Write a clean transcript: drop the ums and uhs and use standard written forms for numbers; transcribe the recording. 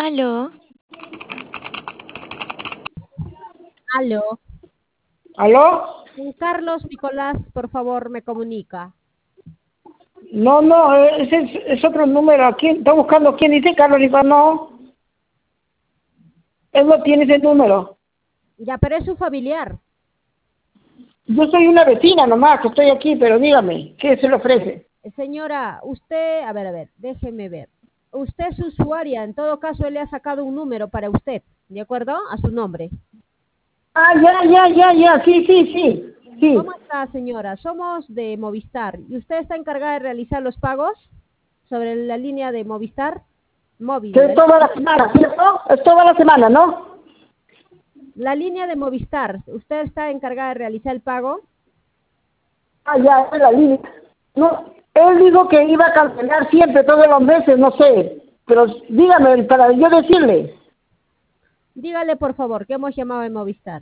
Aló, Aló. ¿Aló? Con Carlos Nicolás, por favor, me comunica. No, no, ese es otro número. ¿Quién está buscando? ¿Quién dice Carlos Nicolás? No, él no tiene ese número. Ya, pero es su familiar. Yo soy una vecina nomás que estoy aquí, pero dígame, ¿qué se le ofrece? Señora, usted, a ver, déjeme ver. Usted es usuaria, en todo caso, él le ha sacado un número para usted, ¿de acuerdo? A su nombre. Ah, ya, sí. ¿Cómo está, señora? Somos de Movistar. ¿Y usted está encargada de realizar los pagos sobre la línea de Movistar? Que Móvil, es toda la semana, ¿cierto? Es toda la semana, ¿no? la línea de Movistar. ¿Usted está encargada de realizar el pago? Ah, ya, es la línea. No, él dijo que iba a cancelar siempre, todos los meses, no sé. Pero dígame, para yo decirle. Dígale, por favor, que hemos llamado de Movistar.